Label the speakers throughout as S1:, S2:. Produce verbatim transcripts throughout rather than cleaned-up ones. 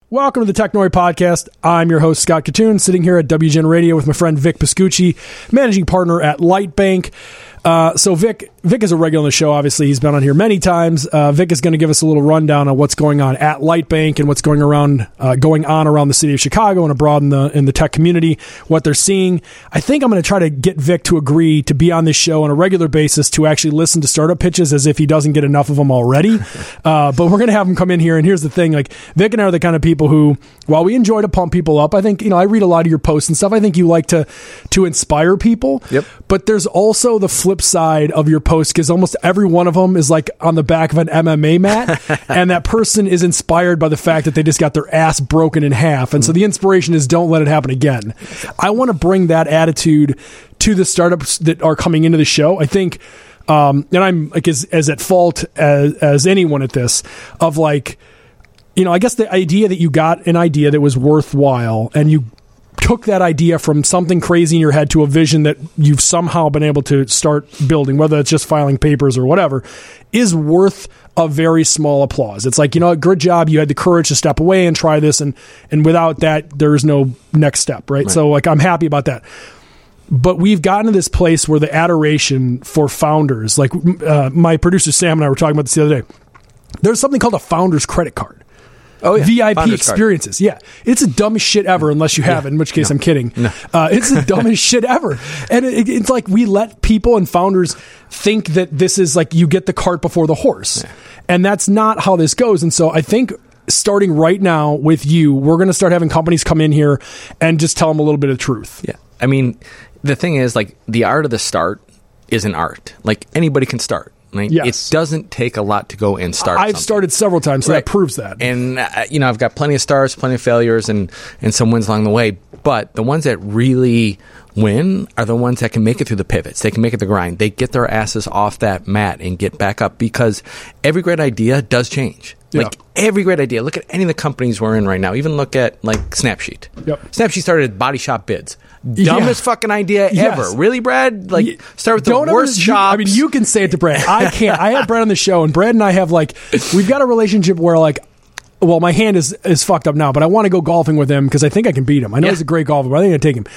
S1: Welcome to the Technoid Podcast. I'm your host, Scott Katoon, sitting here at W G N Radio with my friend Vic Piscucci, managing partner at Lightbank. Uh, so Vic, Vic is a regular on the show. Obviously, he's been on here many times. Uh, Vic is going to give us a little rundown on what's going on at Lightbank and what's going around, uh, going on around the city of Chicago and abroad in the in the tech community. What they're seeing. I think I'm going to try to get Vic to agree to be on this show on a regular basis to actually listen to startup pitches, as if he doesn't get enough of them already. Uh, but we're going to have him come in here. And here's the thing: like Vic and I are the kind of people who, while we enjoy to pump people up, I think you know I read a lot of your posts and stuff. I think you like to to inspire people.
S2: Yep.
S1: But there's also the flip side of your post, because almost every one of them is like on the back of an M M A mat, and that person is inspired by the fact that they just got their ass broken in half, and so the inspiration is don't let it happen again. I want to bring that attitude to the startups that are coming into the show. I think, um, and I'm like as, as at fault as, as anyone at this, of like, you know, I guess the idea that you got an idea that was worthwhile and you took that idea from something crazy in your head to a vision that you've somehow been able to start building, whether it's just filing papers or whatever, is worth a very small applause. It's like, you know, good job. You had the courage to step away and try this. And, and without that, there's no next step. Right? right. So like, I'm happy about that. But we've gotten to this place where the adoration for founders, like uh, my producer, Sam, and I were talking about this the other day. There's something called a founder's credit card.
S2: Oh, yeah.
S1: V I P
S2: Founders
S1: experiences. Card. Yeah. It's the dumbest shit ever, unless you have yeah. it, in which case no. I'm kidding.
S2: No.
S1: Uh, it's the dumbest shit ever. And it, it's like we let people and founders think that this is like you get the cart before the horse. Yeah. And that's not how this goes. And so I think starting right now with you, we're going to start having companies come in here and just tell them a little bit of truth.
S2: Yeah. I mean, the thing is, like, the art of the start is an art. Like, anybody can start. Like, yes. It doesn't take a lot to go and start
S1: I've
S2: something.
S1: started several times, so
S2: right.
S1: that proves that.
S2: And, uh, you know, I've got plenty of starts, plenty of failures, and, and some wins along the way. But the ones that really win are the ones that can make it through the pivots. They can make it the grind. They get their asses off that mat and get back up, because every great idea does change.
S1: Yeah.
S2: Like, every great idea. Look at any of the companies we're in right now. Even look at, like, Snapsheet.
S1: Yep.
S2: Snapsheet started as body shop bids. Dumbest yeah. fucking idea
S1: yes.
S2: ever. Really, Brad? Like,
S1: y-
S2: start with the
S1: Don't
S2: worst
S1: ever,
S2: shops.
S1: You, I mean, you can say it to Brad. I can't. I had Brad on the show, and Brad and I have, like, we've got a relationship where, like, well, my hand is, is fucked up now, but I want to go golfing with him because I think I can beat him. I know yeah. he's a great golfer, but I think I can take him.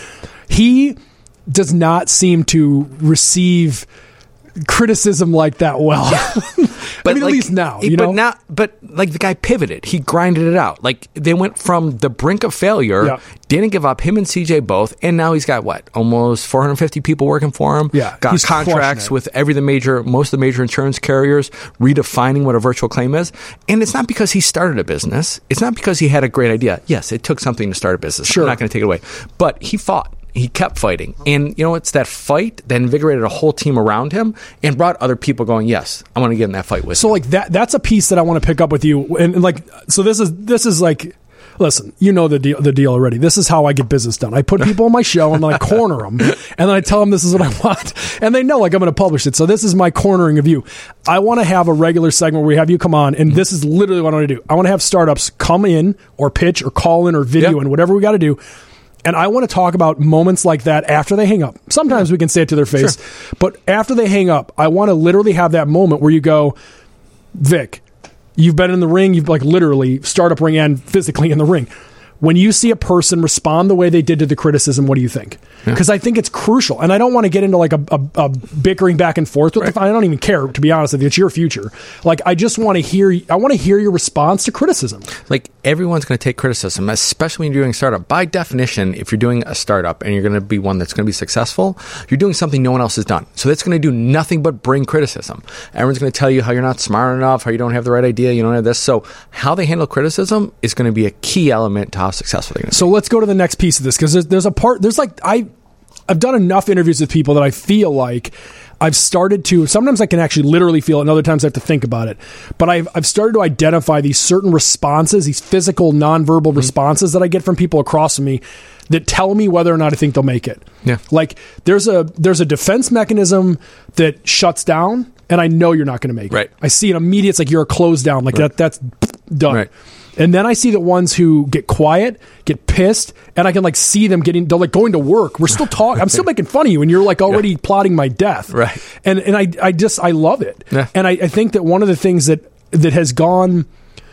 S1: He does not seem to receive criticism like that well.
S2: But
S1: I mean,
S2: like,
S1: at least now, you
S2: but
S1: know?
S2: now, but like the guy pivoted, he grinded it out. Like, they went from the brink of failure,
S1: yeah.
S2: didn't give up. Him and C J both, and now he's got what, almost four hundred fifty people working for him.
S1: Yeah,
S2: got
S1: he's
S2: contracts with every the major, most of the major insurance carriers, redefining what a virtual claim is. And it's not because he started a business. It's not because he had a great idea. Yes, it took something to start a business.
S1: Sure.
S2: I'm not going to take it away, but he fought. He kept fighting. And, you know, it's that fight that invigorated a whole team around him and brought other people going, yes, I want to get in that fight with
S1: So,
S2: you.
S1: like, that that's a piece that I want to pick up with you. And, and, like, so this is, this is like, listen, you know the deal, the deal already. This is how I get business done. I put people on my show and then I corner them. And then I tell them this is what I want. And they know, like, I'm going to publish it. So this is my cornering of you. I want to have a regular segment where we have you come on. And this is literally what I want to do. I want to have startups come in or pitch or call in or video
S2: yep.
S1: and whatever we got to do. And I want to talk about moments like that after they hang up. Sometimes we can say it to their face, sure. but after they hang up, I want to literally have that moment where you go, Vic, you've been in the ring, you've like literally startup ring and physically in the ring. When you see a person respond the way they did to the criticism, what do you think? Because yeah. I think it's crucial. And I don't want to get into like a, a, a bickering back and forth with right. the, I don't even care, to be honest with you. It's your future. Like, I just want to hear, I want to hear your response to criticism.
S2: Like, everyone's going to take criticism, especially when you're doing a startup. By definition, if you're doing a startup and you're going to be one that's going to be successful, you're doing something no one else has done. So that's going to do nothing but bring criticism. Everyone's going to tell you how you're not smart enough, how you don't have the right idea, you don't have this. So how they handle criticism is going to be a key element to how successful they're going to be.
S1: So let's go to the next piece of this, because there's, there's a part, there's like, I, I've done enough interviews with people that I feel like I've started to, sometimes I can actually literally feel it, and other times I have to think about it. But I've I've started to identify these certain responses, these physical, nonverbal mm-hmm. responses that I get from people across from me that tell me whether or not I think they'll make it.
S2: Yeah. Like,
S1: there's a there's a defense mechanism that shuts down, and I know you're not going to make
S2: right.
S1: it. I see an immediate, it's like you're a closed down, like
S2: right.
S1: that that's done.
S2: Right.
S1: And then I see the ones who get quiet, get pissed, and I can like see them getting, they're like going to work. We're still talking. I'm still making fun of you, and you're like already yeah. plotting my death.
S2: Right.
S1: And and I I just, I love it.
S2: Yeah.
S1: And I, I think that one of the things that, that has gone,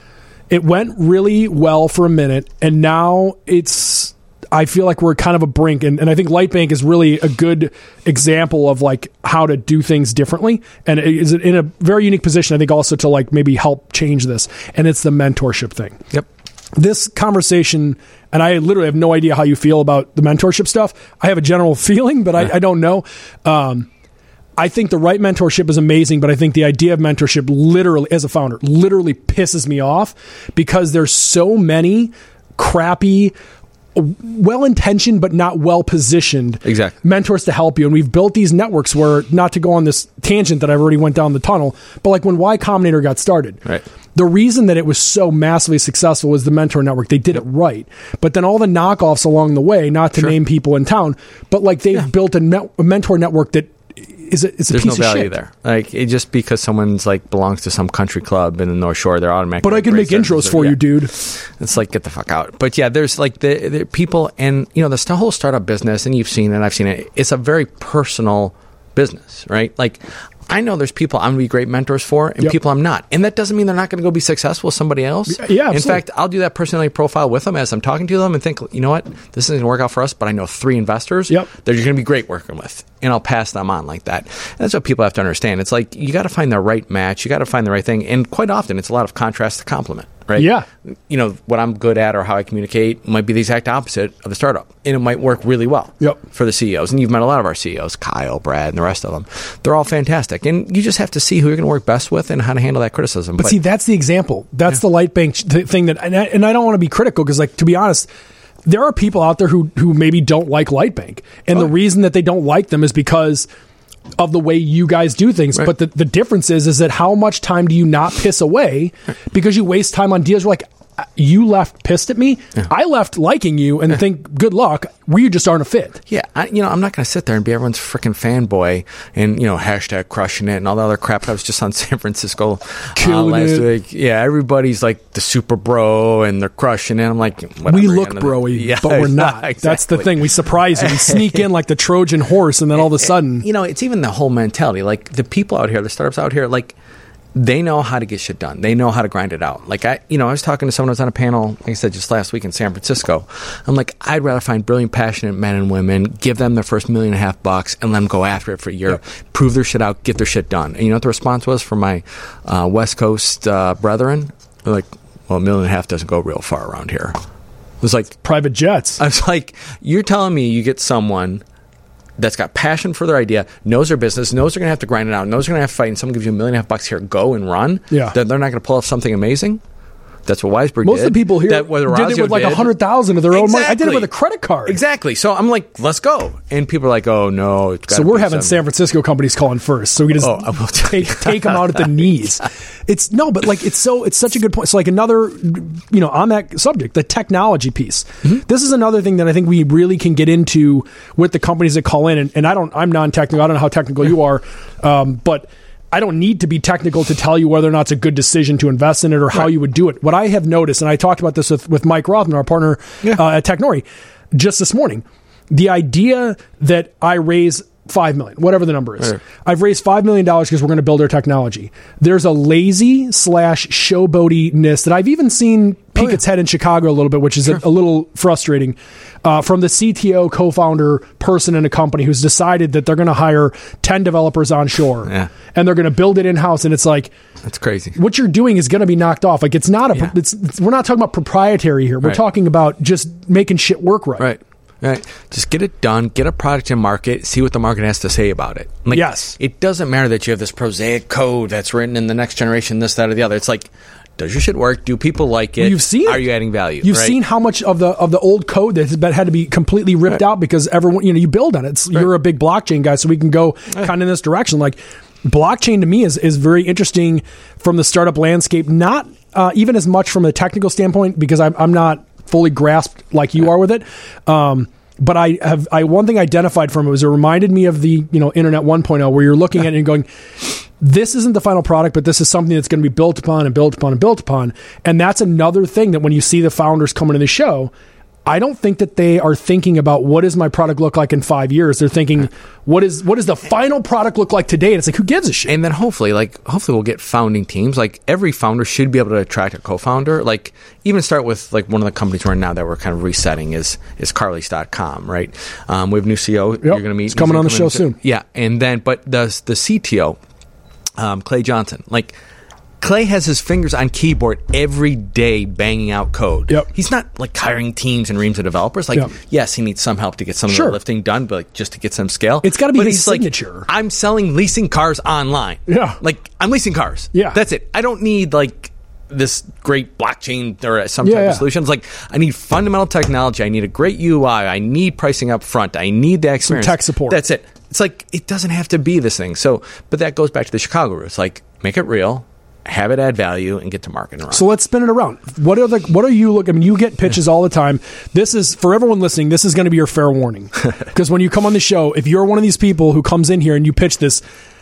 S1: it went really well for a minute, and now it's, I feel like we're kind of a brink, and, and I think Lightbank is really a good example of like how to do things differently, and it is in a very unique position, I think, also to like maybe help change this, and it's the mentorship thing.
S2: Yep.
S1: This conversation, and I literally have no idea how you feel about the mentorship stuff. I have a general feeling, but I, I don't know. Um, I think the right mentorship is amazing, but I think the idea of mentorship literally, as a founder, literally pisses me off because there's so many crappy, well-intentioned but not well-positioned
S2: exactly.
S1: mentors to help you. And we've built these networks where, not to go on this tangent that I've already went down the tunnel, but like when Y Combinator got started,
S2: right.
S1: the reason that it was so massively successful was the mentor network. They did it right. But then all the knockoffs along the way, not to
S2: sure.
S1: name people in town, but like they've yeah. built a, net, a mentor network that is a, is a
S2: There's
S1: piece
S2: no
S1: of
S2: value
S1: shit.
S2: there. Like it, just because someone's like belongs to some country club in the North Shore, they're automatically.
S1: But I can make intros for
S2: yeah.
S1: you, dude.
S2: It's like get the fuck out. But yeah, there's like the, the people, and you know the whole startup business, and you've seen it, I've seen it. It's a very personal business, right? Like I know there's people I'm going to be great mentors for and
S1: yep.
S2: people I'm not. And that doesn't mean they're not going to go be successful with somebody else.
S1: Yeah, absolutely.
S2: In fact, I'll do that personality profile with them as I'm talking to them and think, you know what, this isn't going to work out for us, but I know three investors
S1: yep.
S2: that you're going to be great working with. And I'll pass them on like that. And that's what people have to understand. It's like you got to find the right match. You got to find the right thing. And quite often, it's a lot of contrast to complement. Right?
S1: Yeah.
S2: You know, what I'm good at or how I communicate might be the exact opposite of the startup. And it might work really well
S1: yep.
S2: for the C E Os. And you've met a lot of our C E Os, Kyle, Brad, and the rest of them. They're all fantastic. And you just have to see who you're going to work best with and how to handle that criticism.
S1: But, but see, that's the example. That's yeah. the Lightbank th- thing that, and I, and I don't want to be critical because, like, to be honest, there are people out there who, who maybe don't like Lightbank. And oh. the reason that they don't like them is because of the way you guys do things. Right. But the, the difference is, is that how much time do you not piss away because you waste time on deals? You're like, you left pissed at me. Yeah. I left liking you and yeah. think, good luck. We just aren't a fit.
S2: Yeah. I, you know, I'm not going to sit there and be everyone's freaking fanboy and, you know, hashtag crushing it and all the other crap. I was just on San Francisco uh, last it. week. Yeah. Everybody's like the super bro and they're crushing it. I'm like, whatever.
S1: We look broy, yeah, but we're not. Exactly. That's the thing. We surprise you. We sneak in like the Trojan horse and then all of a sudden.
S2: You know, it's even the whole mentality. Like the people out here, the startups out here, like, they know how to get shit done. They know how to grind it out. Like I, you know, I was talking to someone who was on a panel, like I said, just last week in San Francisco. I'm like, I'd rather find brilliant, passionate men and women, give them their first million and a half bucks, and let them go after it for a year, yep. prove their shit out, get their shit done. And you know what the response was from my uh, West Coast uh, brethren? They're like, well, a million and a half doesn't go real far around here. It was like
S1: private jets.
S2: I was like, you're telling me you get someone that's got passion for their idea, knows their business, knows they're going to have to grind it out, knows they're going to have to fight, and someone gives you a million and a half bucks here, go and run,
S1: yeah.
S2: then they're not going to pull off something amazing? That's what Weisberg
S1: Most
S2: did.
S1: Most of the people here
S2: that,
S1: did it with like a hundred thousand of their
S2: exactly.
S1: own money. I did it with a credit card.
S2: Exactly. So I'm like, let's go. And people are like, oh no. It's
S1: so we're having San Francisco companies calling first, so we can just
S2: oh,
S1: take take them out at the knees. It's no, but like it's so it's such a good point. So like another, you know, on that subject, the technology piece. Mm-hmm. This is another thing that I think we really can get into with the companies that call in. And, and I don't, I'm non-technical. I don't know how technical you are, um, but. I don't need to be technical to tell you whether or not it's a good decision to invest in it or how right. you would do it. What I have noticed, and I talked about this with, with Mike Rothman, our partner yeah. uh, at Technori, just this morning, the idea that I raise five million dollars, whatever the number is. Right. I've raised five million dollars because we're going to build our technology. There's a lazy slash showboatiness that I've even seen peek oh, yeah. its head in Chicago a little bit, which is sure. a, a little frustrating, uh, from the C T O, co-founder person in a company who's decided that they're going to hire ten developers onshore yeah. and they're going to build it in-house. And it's like,
S2: that's crazy.
S1: What you're doing is going to be knocked off. Like it's not a, yeah. it's, it's, we're not talking about proprietary here. We're right. talking about just making shit work right.
S2: Right. Right. Just get it done, get a product in market, see what the market has to say about it. Like,
S1: yes.
S2: It doesn't matter that you have this prosaic code that's written in the next generation, this, that, or the other. It's like, does your shit work? Do people like it?
S1: Well, you've seen
S2: Are
S1: it.
S2: you adding value?
S1: You've
S2: right?
S1: seen how much of the of the old code that has been, had to be completely ripped
S2: right.
S1: out because everyone, you know, you build on it. It's, right. You're a big blockchain guy, so we can go right. kind of in this direction. Like, blockchain to me is, is very interesting from the startup landscape, not uh, even as much from a technical standpoint because I'm, I'm not fully grasped like you right. are with it. Um, But I have I one thing I identified from it was it reminded me of the, you know, Internet one point oh, where you're looking at it and going, this isn't the final product, but this is something that's going to be built upon and built upon and built upon. And that's another thing that when you see the founders coming to the show, I don't think that they are thinking about what does my product look like in five years. They're thinking, what is what does the final product look like today? And it's like, who gives a shit?
S2: And then hopefully, like, hopefully we'll get founding teams. Like, every founder should be able to attract a co-founder. Like, even start with, like, one of the companies we're in now that we're kind of resetting is is Carly's dot com, right? Um, we have a new C E O. Yep. You're going to meet.
S1: He's coming on the show soon.
S2: Yeah. And then, but the, the C T O, um, Clay Johnson, like, Clay has his fingers on keyboard every day banging out code.
S1: Yep.
S2: He's not like hiring teams and reams of developers. Like,
S1: yep.
S2: yes, he needs some help to get some
S1: sure.
S2: of the lifting done, but like just to get some scale.
S1: It's got to be
S2: but
S1: his
S2: he's
S1: signature.
S2: Like, I'm selling leasing cars online.
S1: Yeah.
S2: Like, I'm leasing cars.
S1: Yeah.
S2: That's it. I don't need like this great blockchain or some
S1: yeah,
S2: type
S1: yeah.
S2: of solution. It's like, I need fundamental technology. I need a great U I. I need pricing up front. I need the experience.
S1: Some tech support.
S2: That's it. It's like, it doesn't have to be this thing. So, but that goes back to the Chicago roots. Like, make it real. Have it add value and get to market and run.
S1: So let's spin it around. What are the what are you looking? I mean, you get pitches all the time. This is for everyone listening. This is going to be your fair warning, because when you come on the show, if you're one of these people who comes in here and you pitch this,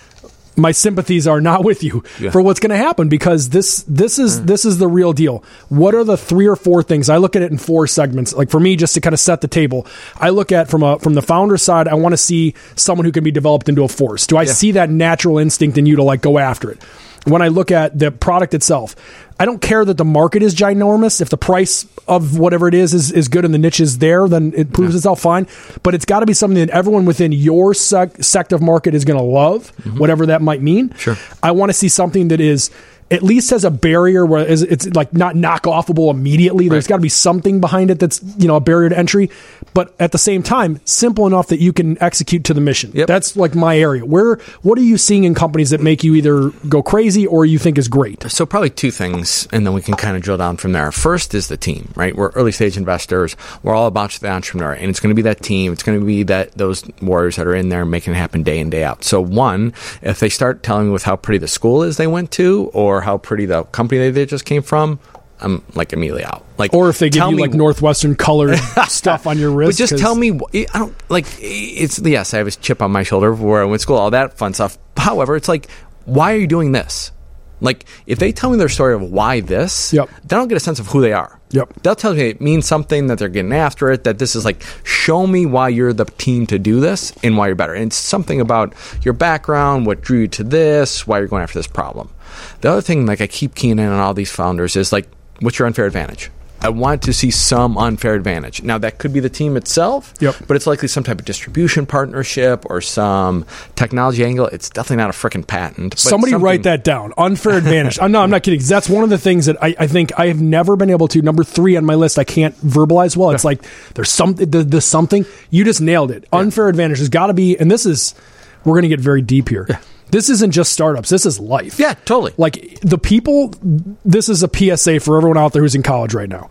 S1: my sympathies are not with you yeah. for what's going to happen, because this this is mm. this is the real deal. What are the three or four things? I look at it in four segments. Like for me, just to kind of set the table, I look at from a from the founder side. I want to see someone who can be developed into a force. Do I yeah. see that natural instinct in you to like go after it? When I look at the product itself, I don't care that the market is ginormous. If the price of whatever it is is, is good and the niche is there, then it proves yeah. itself fine. But it's got to be something that everyone within your sec- sector of market is going to love, mm-hmm. whatever that might mean.
S2: Sure.
S1: I want to see something that is at least has a barrier where it's, it's like not knock-offable immediately. There's right. got to be something behind it that's, you know, a barrier to entry, but at the same time, simple enough that you can execute to the mission.
S2: Yep.
S1: That's like my area. Where, what are you seeing in companies that make you either go crazy or you think is great?
S2: So probably two things, and then we can kind of drill down from there. First is the team, right? We're early stage investors. We're all about the entrepreneur, and it's going to be that team. It's going to be that those warriors that are in there making it happen day in, day out. So one, if they start telling me with how pretty the school is they went to, or how pretty the company they, they just came from, I'm like immediately out. Like,
S1: or if they give you
S2: me,
S1: like Northwestern colored stuff on your wrist.
S2: But just tell me, I don't like. It's yes, I have a chip on my shoulder where I went to school, all that fun stuff. However, it's like, why are you doing this? Like, if they tell me their story of why this,
S1: yep.
S2: then I'll get a sense of who they are.
S1: Yep.
S2: They'll tell me it means something, that they're getting after it, that this is like, show me why you're the team to do this and why you're better. And it's something about your background, what drew you to this, why you're going after this problem. The other thing, like I keep keying in on all these founders, is like, what's your unfair advantage? I want to see some unfair advantage. Now, that could be the team itself,
S1: yep.
S2: but it's likely some type of distribution partnership or some technology angle. It's definitely not a freaking patent. But
S1: Somebody write that down. Unfair advantage. I'm, no, I'm not kidding. That's one of the things that I, I think I have never been able to. Number three on my list, I can't verbalize well. It's yeah. like there's something. There's something. You just nailed it. Yeah. Unfair advantage has got to be, and this is, we're going to get very deep here. Yeah. This isn't just startups. This is life.
S2: Yeah, totally.
S1: Like the people, this is a P S A for everyone out there who's in college right now.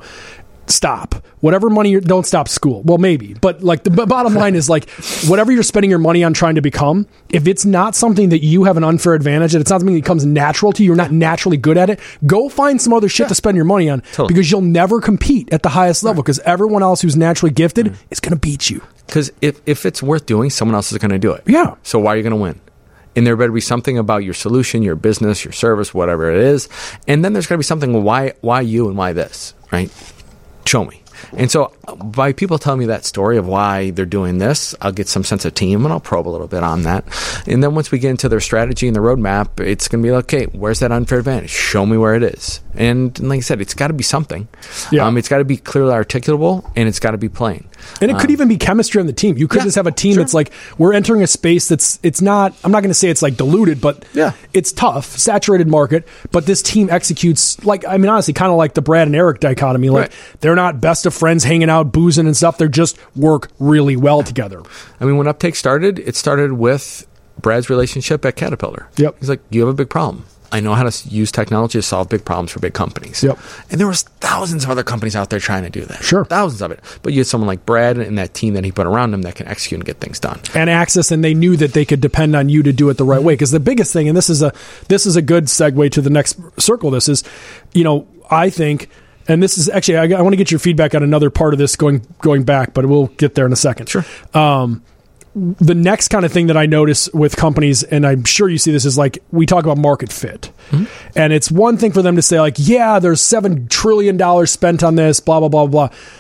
S1: Stop. Whatever money you're, don't stop school. Well, maybe. But like the b- bottom line is like whatever you're spending your money on trying to become, if it's not something that you have an unfair advantage, and it's not something that comes natural to you, you're not naturally good at it, go find some other shit yeah. to spend your money on
S2: totally.
S1: Because you'll never compete at the highest level because right. everyone else who's naturally gifted mm. is going to beat you.
S2: Because if, if it's worth doing, someone else is going to do it.
S1: Yeah.
S2: So why are you going to win? And there better be something about your solution, your business, your service, whatever it is. And then there's got to be something, why why you and why this, right? Show me. And so by people telling me that story of why they're doing this, I'll get some sense of team and I'll probe a little bit on that. And then once we get into their strategy and the roadmap, it's going to be like, okay, where's that unfair advantage? Show me where it is. And like I said, it's got to be something.
S1: Yeah.
S2: Um, it's got to be clearly articulable and it's got to be plain.
S1: And it could um, even be chemistry on the team. You could yeah, just have a team
S2: sure.
S1: that's like, we're entering a space that's, it's not, I'm not going to say it's like diluted, but
S2: yeah.
S1: it's tough, saturated market, but this team executes like, I mean, honestly, kind of like the Brad and Eric dichotomy. Like right. they're not best of friends hanging out, boozing and stuff. They're just work really well together.
S2: I mean, when Uptake started, it started with Brad's relationship at Caterpillar.
S1: Yep.
S2: He's like, you have a big problem. I know how to use technology to solve big problems for big companies.
S1: Yep.
S2: And there was thousands of other companies out there trying to do that.
S1: Sure.
S2: Thousands of it. But you had someone like Brad and that team that he put around him that can execute and get things done.
S1: And access, and they knew that they could depend on you to do it the right way. Because the biggest thing, and this is a this is a good segue to the next circle, this is, you know, I think, and this is actually, I, I want to get your feedback on another part of this going going back, but we'll get there in a second.
S2: Sure.
S1: Um, the next kind of thing that I notice with companies, and I'm sure you see this, is like we talk about market fit. Mm-hmm. And it's one thing for them to say like, yeah, there's seven trillion dollars spent on this, blah, blah, blah, blah.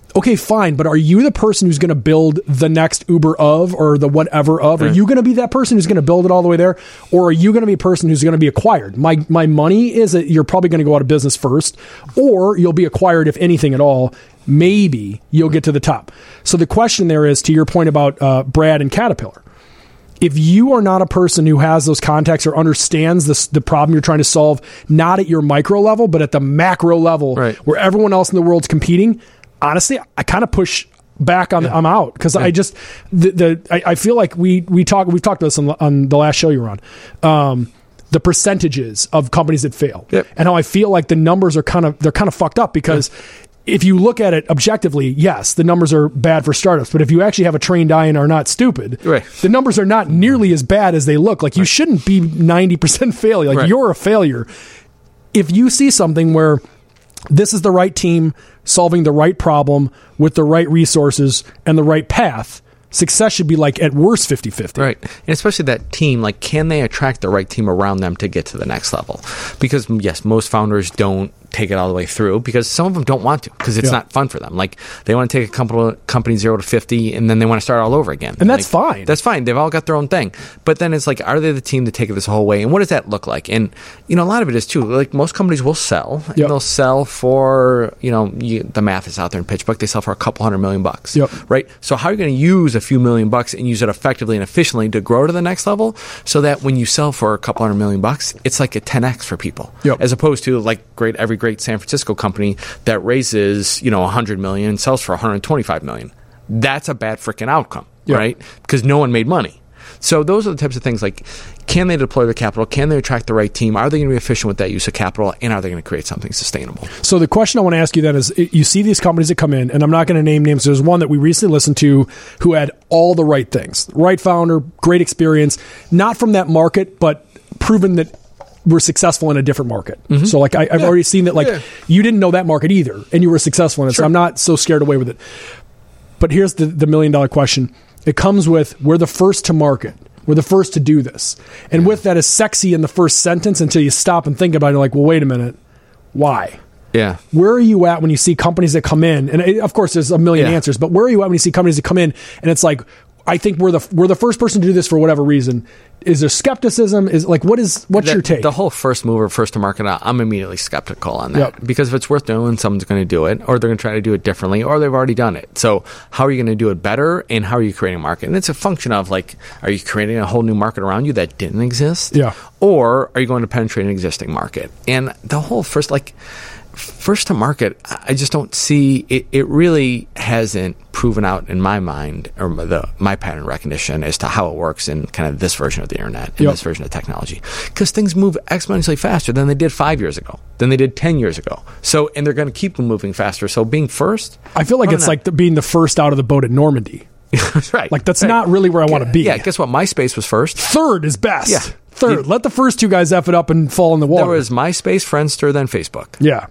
S1: Okay, fine, but are you the person who's going to build the next Uber of or the whatever of? Are
S2: Yeah.
S1: you going to be that person who's going to build it all the way there? Or are you going to be a person who's going to be acquired? My my money is that you're probably going to go out of business first, or you'll be acquired if anything at all. Maybe you'll get to the top. So the question there is, to your point about uh, Brad and Caterpillar, if you are not a person who has those contacts or understands this, the problem you're trying to solve, not at your micro level, but at the macro level,
S2: Right.
S1: where everyone else in the world's competing, honestly, I kind of push back on.
S2: Yeah.
S1: I'm out because
S2: Yeah.
S1: I just the, the I, I feel like we we talk we've talked about this on, on the last show you were on. Um, the percentages of companies that fail,
S2: Yep.
S1: and how I feel like the numbers are kind of they're kind of fucked up because. Yeah. If you look at it objectively, yes, the numbers are bad for startups. But if you actually have a trained eye and are not stupid,
S2: Right.
S1: the numbers are not nearly as bad as they look. Like you right. shouldn't be ninety percent failure. Like
S2: right.
S1: you're a failure. If you see something where this is the right team solving the right problem with the right resources and the right path, success should be like at worst fifty-fifty.
S2: Right. And especially that team, like can they attract the right team around them to get to the next level? Because yes, most founders don't take it all the way through because some of them don't want to because it's
S1: yeah.
S2: not fun for them. Like they want to take a company, company zero to fifty and then they want to start all over again.
S1: And that's
S2: like,
S1: fine.
S2: That's fine. They've all got their own thing. But then it's like, are they the team to take it this whole way? And what does that look like? And, you know, a lot of it is too, like most companies will sell and
S1: yep.
S2: they'll sell for, you know, you, the math is out there in PitchBook. They sell for a couple hundred million bucks.
S1: Yep.
S2: Right. So how are you going to use a few million bucks and use it effectively and efficiently to grow to the next level so that when you sell for a couple hundred million bucks, it's like a ten X for people
S1: yep.
S2: as opposed to like great, every great San Francisco company that raises, you know, one hundred million and sells for one hundred twenty-five million. That's a bad freaking outcome,
S1: yep.
S2: right? Because no one made money. So those are the types of things like, can they deploy the capital? Can they attract the right team? Are they going to be efficient with that use of capital? And are they going to create something sustainable?
S1: So the question I want to ask you then is, you see these companies that come in, and I'm not going to name names. There's one that we recently listened to who had all the right things. Right founder, great experience, not from that market, but proven that we're successful in a different market. Mm-hmm. So like I, I've
S2: yeah.
S1: already seen that like
S2: yeah.
S1: you didn't know that market either, and you were successful in it.
S2: Sure.
S1: So I'm not so scared away with it. But here's the, the million dollar question. It comes with, we're the first to market. We're the first to do this. And with that is sexy in the first sentence until you stop and think about it. You're like, well, wait a minute. Why?
S2: Yeah.
S1: Where are you at when you see companies that come in? And of course, there's a million
S2: yeah.
S1: answers, but where are you at when you see companies that come in and it's like, I think we're the we're the first person to do this for whatever reason. Is there skepticism? Is like what is what's
S2: the,
S1: your take?
S2: The whole first mover, first to market, I'm immediately skeptical on that
S1: yep.
S2: because if it's worth doing, someone's going to do it, or they're going to try to do it differently, or they've already done it. So how are you going to do it better, and how are you creating a market? And it's a function of like, are you creating a whole new market around you that didn't exist?
S1: Yeah.
S2: Or are you going to penetrate an existing market? And the whole first like. First to market, I just don't see it. It really hasn't proven out in my mind or the, my pattern recognition as to how it works in kind of this version of the internet and
S1: yep.
S2: this version of technology. Because things move exponentially faster than they did five years ago, than they did ten years ago. So, and they're going to keep moving faster. So, being first,
S1: I feel like
S2: I
S1: it's
S2: know.
S1: like the, being the first out of the boat at Normandy.
S2: That's right.
S1: Like that's
S2: right.
S1: not really where I want to be.
S2: Yeah. Guess what? MySpace was first.
S1: Third is best.
S2: Yeah.
S1: Third.
S2: You,
S1: Let the first two guys F it up and fall in the water.
S2: There was MySpace, Friendster, then Facebook.
S1: Yeah.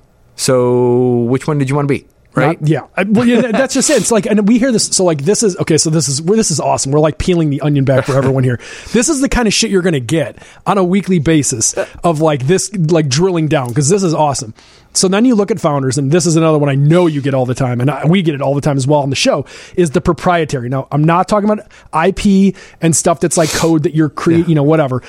S2: So which one did you want to be? Right?
S1: Not, yeah. I, well, yeah. That's just it. It's like, and we hear this. So like, this is okay. So this is where this is awesome. We're like peeling the onion back for everyone here. This is the kind of shit you're going to get on a weekly basis of like this, like drilling down because this is awesome. So then you look at founders, and this is another one I know you get all the time, and I, we get it all the time as well on the show, is the proprietary. Now, I'm not talking about I P and stuff that's like code that you're creating, yeah. you know, whatever.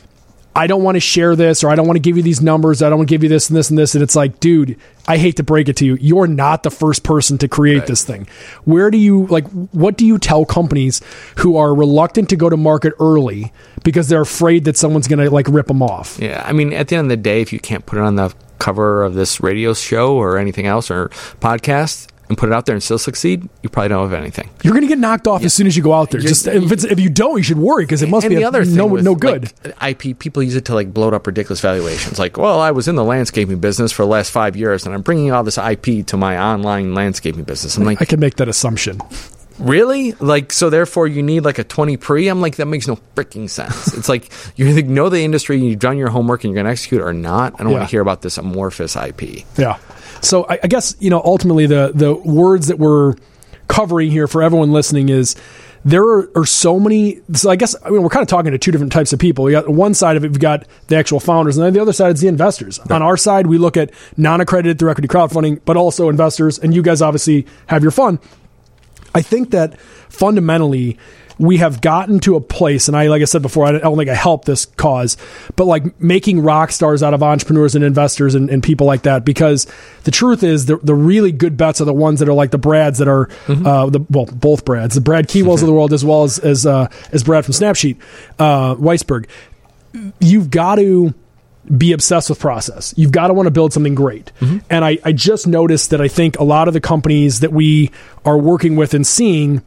S1: I don't want to share this, or I don't want to give you these numbers. I don't want to give you this and this and this. And it's like, dude, I hate to break it to you. You're not the first person to create right. this thing. Where do you, like, what do you tell companies who are reluctant to go to market early because they're afraid that someone's going to, like, rip them off?
S2: Yeah. I mean, at the end of the day, if you can't put it on the cover of this radio show or anything else or podcast and put it out there and still succeed, you probably don't have anything.
S1: You're going to get knocked off yeah. as soon as you go out there. Just if, it's, if you don't, you should worry because it must
S2: and
S1: be
S2: the
S1: a,
S2: other thing
S1: no,
S2: with,
S1: no good.
S2: Like, I P, people use it to like bloat up ridiculous valuations. Like, well, I was in the landscaping business for the last five years and I'm bringing all this I P to my online landscaping business. I'm like,
S1: I can make that assumption.
S2: Really? Like, so therefore you need like a twenty pre? I'm like, that makes no freaking sense. It's like, you either know the industry, you've done your homework and you're going to execute or not. I don't yeah. want to hear about this amorphous I P.
S1: Yeah. So I, I guess, you know, ultimately the, the words that we're covering here for everyone listening is there are, are so many. So I guess I mean, we're kind of talking to two different types of people. You got one side of it, we've got the actual founders, and then the other side is the investors. Right. On our side, we look at non-accredited through equity crowdfunding, but also investors, and you guys obviously have your fund. I think that fundamentally, we have gotten to a place, and I, like I said before, I don't think I help this cause, but like making rock stars out of entrepreneurs and investors and, and people like that, because the truth is the, the really good bets are the ones that are like the Brads that are, mm-hmm. uh, the well, both Brads, the Brad Keywells of the world, as well as, as, uh, as Brad from Snapsheet, uh, Weisberg. You've got to be obsessed with process. You've got to want to build something great. Mm-hmm. And I, I just noticed that I think a lot of the companies that we are working with and seeing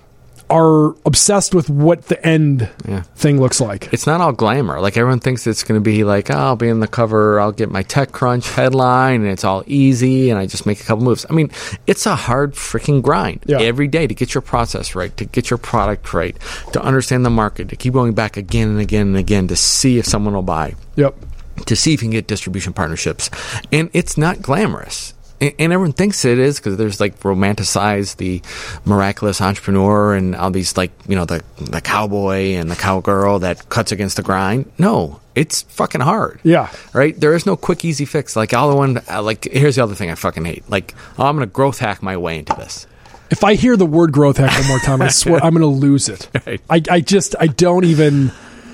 S1: are obsessed with what the end yeah. thing looks like.
S2: It's not all glamour. Like everyone thinks it's going to be like, oh, I'll be in the cover, I'll get my TechCrunch headline, and it's all easy, and I just make a couple moves. I mean, it's a hard freaking grind yeah. every day to get your process right, to get your product right, to understand the market, to keep going back again and again and again to see if someone will buy.
S1: Yep.
S2: To see if you can get distribution partnerships. And it's not glamorous. And everyone thinks it is because there's like romanticize the miraculous entrepreneur and all these like, you know, the the cowboy and the cowgirl that cuts against the grind. No, it's fucking hard.
S1: Yeah.
S2: Right? There is no quick, easy fix. Like all the one, like here's the other thing I fucking hate. Like, oh, I'm going to growth hack my way into this.
S1: If I hear the word growth hack one more time, I swear I'm going to lose it. Right. I, I just, I don't even...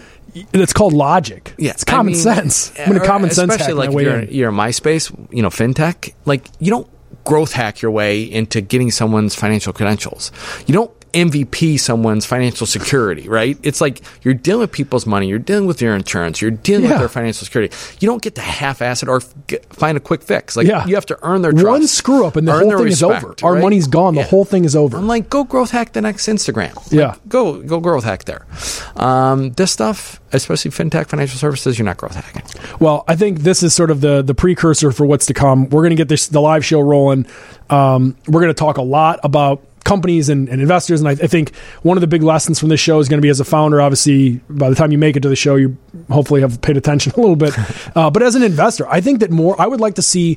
S1: It's called logic. Yeah, it's common I mean, sense. I'm going to common sense hack
S2: like
S1: my way
S2: you're,
S1: in.
S2: You're a MySpace, you know, fintech. Like you don't growth hack your way into getting someone's financial credentials. You don't M V P someone's financial security, right? It's like you're dealing with people's money, you're dealing with their insurance, you're dealing yeah. with their financial security. You don't get to half-ass it or get, find a quick fix. Like yeah. you have to earn their trust.
S1: One screw up and the whole thing respect, is over. Right? Our money's gone. The yeah. whole thing is over.
S2: I'm like, go growth hack the next Instagram. Like,
S1: yeah,
S2: go go growth hack there. Um, this stuff, especially fintech, financial services, you're not growth hacking.
S1: Well, I think this is sort of the the precursor for what's to come. We're going to get this the live show rolling. Um, we're going to talk a lot about companies and, and investors. And I, I think one of the big lessons from this show is going to be as a founder, obviously, by the time you make it to the show, you hopefully have paid attention a little bit. Uh, but as an investor, I think that more, I would like to see,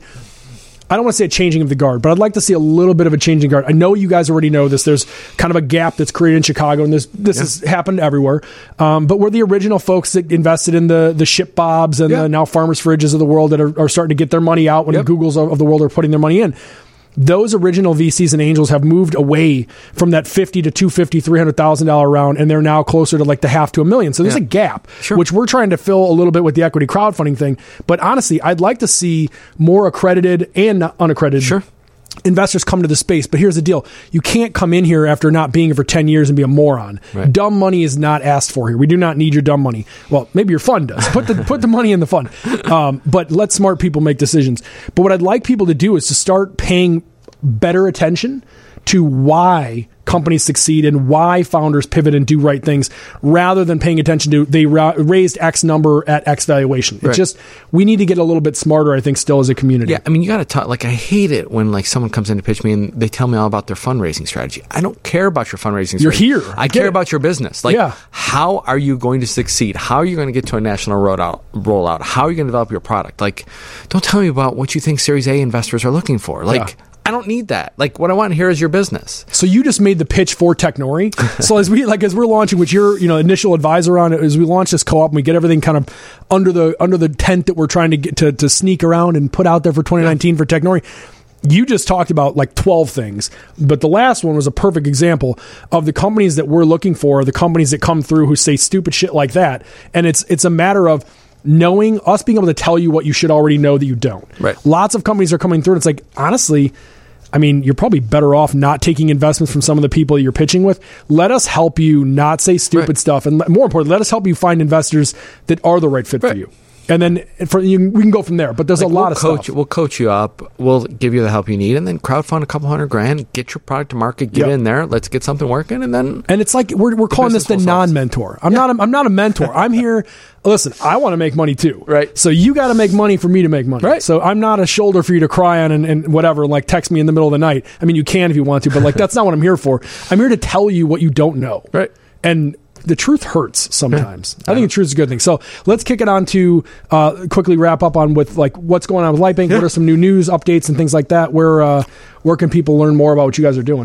S1: I don't want to say a changing of the guard, but I'd like to see a little bit of a changing guard. I know you guys already know this. There's kind of a gap that's created in Chicago, and this this yeah. has happened everywhere. Um, but we're the original folks that invested in the the Ship Bobs and yeah. the now Farmers Fridges of the world that are, are starting to get their money out when yep. the Googles of, of the world are putting their money in. Those original V Cs and angels have moved away from that fifty to two fifty, three hundred thousand dollars round, and they're now closer to like the half to a million. So there's yeah. a gap, sure. which we're trying to fill a little bit with the equity crowdfunding thing. But honestly, I'd like to see more accredited and unaccredited
S2: sure.
S1: investors come to the space. But here's the deal. You can't come in here after not being here for ten years and be a moron. Right. Dumb money is not asked for here. We do not need your dumb money. Well, maybe your fund does. Put the put the money in the fund. Um, but let smart people make decisions. But what I'd like people to do is to start paying better attention to why companies succeed and why founders pivot and do right things, rather than paying attention to they ra- raised X number at X valuation. It's right. just, we need to get a little bit smarter, I think, still as a community.
S2: Yeah, I mean, you got to talk, like, I hate it when like someone comes in to pitch me and they tell me all about their fundraising strategy. I don't care about your fundraising
S1: You're
S2: strategy.
S1: You're here.
S2: I, I care it. about your business. Like, yeah. how are you going to succeed? How are you going to get to a national rollout? rollout? How are you going to develop your product? Like, don't tell me about what you think Series A investors are looking for. Like, yeah. I don't need that. Like, what I want here is your business.
S1: So you just made the pitch for Technori. So as we like as we're launching, which you're you know initial advisor on, as we launch this co-op and we get everything kind of under the under the tent that we're trying to get to, to sneak around and put out there for twenty nineteen yeah. for Technori. You just talked about like twelve things, but the last one was a perfect example of the companies that we're looking for, the companies that come through who say stupid shit like that. And it's it's a matter of knowing, us being able to tell you what you should already know that you don't.
S2: Right.
S1: Lots of companies are coming through, and it's like, honestly, I mean, you're probably better off not taking investments from some of the people that you're pitching with. Let us help you not say stupid right. stuff. And more importantly, let us help you find investors that are the right fit right. for you. And then for you, we can go from there. But there's like a lot
S2: we'll
S1: of
S2: coach,
S1: stuff.
S2: We'll coach you up. We'll give you the help you need, and then crowdfund a couple hundred grand. Get your product to market. Get yep. in there. Let's get something working, and then.
S1: And it's like we're we're calling this the non-mentor. I'm yeah. not. A, I'm not a mentor. I'm here. Listen, I want to make money too.
S2: Right.
S1: So you got to make money for me to make money.
S2: Right.
S1: So I'm not a shoulder for you to cry on and, and whatever. Like text me in the middle of the night. I mean, you can if you want to, but like that's not what I'm here for. I'm here to tell you what you don't know.
S2: Right.
S1: And the truth hurts sometimes. Yeah. I think the truth is a good thing. So let's kick it on to uh, quickly wrap up on with like what's going on with Lightbank. Yeah. What are some new news updates and things like that? Where uh, where can people learn more about what you guys are doing?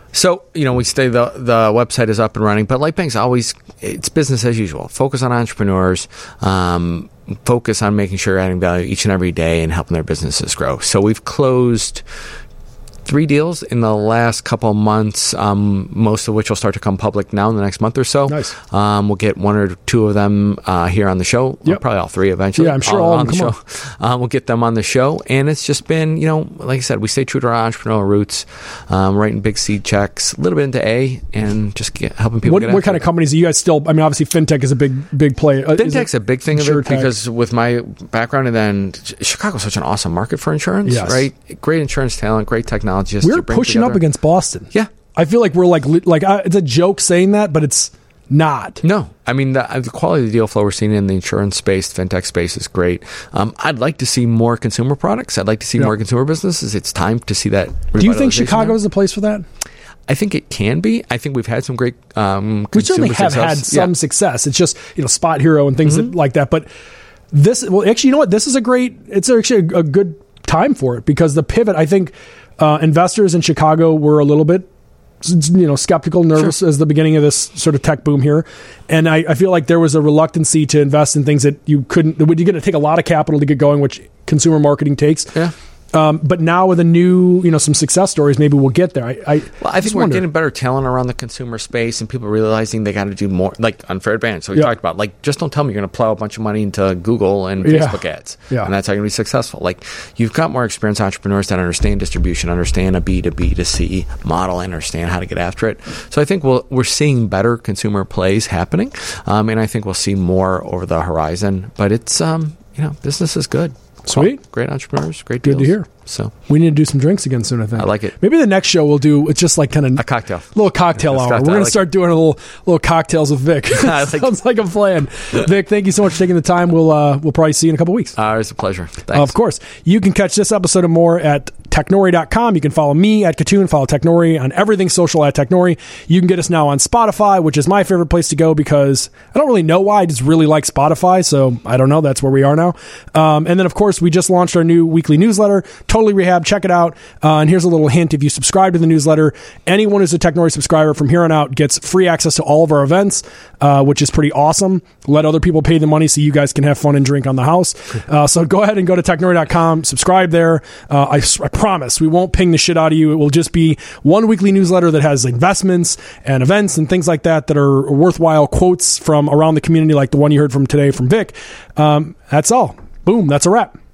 S2: So, you know, we say the the website is up and running, but Lightbank's always, it's business as usual. Focus on entrepreneurs, um, focus on making sure you're adding value each and every day and helping their businesses grow. So we've closed three deals in the last couple of months, um, most of which will start to come public now in the next month or so.
S1: Nice.
S2: Um, we'll get one or two of them uh, here on the show.
S1: Yep.
S2: Well, probably all three eventually.
S1: Yeah, I'm sure all, all on the show.
S2: Um, we'll get them on the show. And it's just been, you know, like I said, we stay true to our entrepreneurial roots, um, writing big seed checks, a little bit into A, and just get, helping people
S1: what,
S2: get
S1: What kind
S2: it.
S1: of companies are you guys still, I mean, obviously FinTech is a big, big play. Uh,
S2: FinTech's a big thing of it
S1: tech?
S2: because with my background, and then Chicago's such an awesome market for insurance,
S1: Yes.
S2: right? Great insurance talent, great technologists.
S1: We're pushing up against Boston.
S2: Yeah.
S1: I feel like we're like, like uh, it's a joke saying that, but it's not.
S2: No. I mean, the, the quality of the deal flow we're seeing in the insurance space, fintech space is great. Um, I'd like to see more consumer products. I'd like to see
S1: Yeah.
S2: more consumer businesses. It's time to see that.
S1: Do you think
S2: revitalization
S1: Chicago
S2: there.
S1: is the place for that?
S2: I think it can be. I think we've had some great um,
S1: We certainly
S2: consumer
S1: have
S2: success.
S1: had some
S2: Yeah.
S1: success. It's just, you know, Spot Hero and things
S2: Mm-hmm.
S1: that, like that. But this, well, actually, you know what? This is a great, it's actually a, a good time for it because the pivot, I think uh, investors in Chicago were a little bit, you know, skeptical, nervous
S2: Sure.
S1: as the beginning of this sort of tech boom here. And I, I feel like there was a reluctancy to invest in things that you couldn't, that you're going to take a lot of capital to get going, which consumer marketing takes.
S2: Yeah.
S1: Um, but now with a new, you know, some success stories, maybe we'll get there. I, I,
S2: Well, I
S1: just
S2: think we're
S1: wonder.
S2: getting better talent around the consumer space and people realizing they got to do more, like unfair advantage. So we
S1: Yeah.
S2: talked about, like, just don't tell me you're going to plow a bunch of money into Google and
S1: Yeah.
S2: Facebook ads.
S1: Yeah.
S2: And that's how you're going to be successful. Like, you've got more experienced entrepreneurs that understand distribution, understand a B to B to C model, understand how to get after it. So I think we'll, we're seeing better consumer plays happening. Um, and I think we'll see more over the horizon. But it's, um, you know, business is good.
S1: Sweet.
S2: Great entrepreneurs, great
S1: Good
S2: deals.
S1: to hear.
S2: So
S1: We need to do some drinks again soon, I think.
S2: I like it.
S1: Maybe the next show we'll do, it's just like kind of
S2: a cocktail.
S1: little cocktail
S2: It's
S1: hour.
S2: cocktail.
S1: We're
S2: I
S1: going to
S2: like
S1: start doing a little little cocktails with Vic.
S2: I like
S1: Sounds like a plan. Vic, thank you so much for taking the time. We'll uh, we'll probably see you in a couple weeks.
S2: Uh, it's a pleasure. Thanks.
S1: Of course. You can catch this episode and more at technori dot com. You can follow me at Katoon, follow Technori on everything social at Technori. You can get us now on Spotify, which is my favorite place to go because I don't really know why. I just really like Spotify, so I don't know. That's where we are now. Um, and then, of course, we just launched our new weekly newsletter, Totally Rehab. Check it out. Uh, and here's a little hint. If you subscribe to the newsletter, anyone who's a Technori subscriber from here on out gets free access to all of our events, uh, which is pretty awesome. Let other people pay the money so you guys can have fun and drink on the house. Uh, so go ahead and go to technori dot com, subscribe there. Uh, I, I promise we won't ping the shit out of you. It will just be one weekly newsletter that has investments and events and things like that that are worthwhile quotes from around the community, like the one you heard from today from Vic. Um, that's all. Boom. That's a wrap.